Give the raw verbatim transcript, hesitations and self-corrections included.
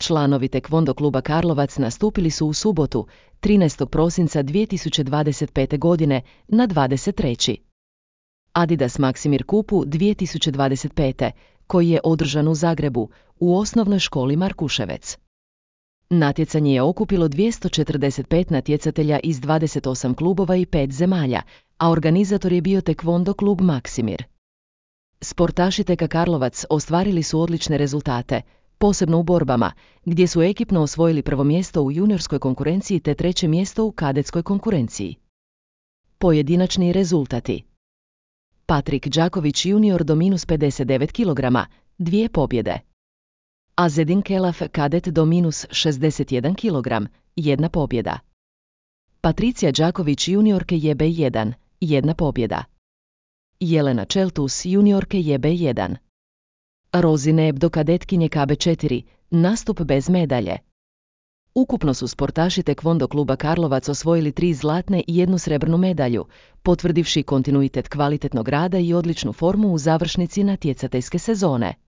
Članovi Tekvondo kluba Karlovac nastupili su u subotu, trinaestog prosinca dvije tisuće dvadeset pete. godine, na dvadeset treći Adidas Maksimir Kupu dvije tisuće dvadeset pete. koji je održan u Zagrebu, u osnovnoj školi Markuševec. Natjecanje je okupilo dvjesto četrdeset pet natjecatelja iz dvadeset osam klubova i pet zemalja, a organizator je bio Tekvondo klub Maksimir. Sportaši T K Karlovac ostvarili su odlične rezultate, posebno u borbama, gdje su ekipno osvojili prvo mjesto u juniorskoj konkurenciji te treće mjesto u kadetskoj konkurenciji. Pojedinačni rezultati: Patrik Đaković junior do minus pedeset devet kilograma, dvije pobjede. Azedin Kelaf kadet do minus šezdeset jedan kilogram, jedna pobjeda. Patricija Đaković juniorke J B jedan, jedna pobjeda. Jelena Čeltus juniorke J B jedan. Rozine Ebdo kadetkinje K B četiri, nastup bez medalje. Ukupno su sportaši Tekvondo kluba Karlovac osvojili tri zlatne i jednu srebrnu medalju, potvrdivši kontinuitet kvalitetnog rada i odličnu formu u završnici natjecateljske sezone.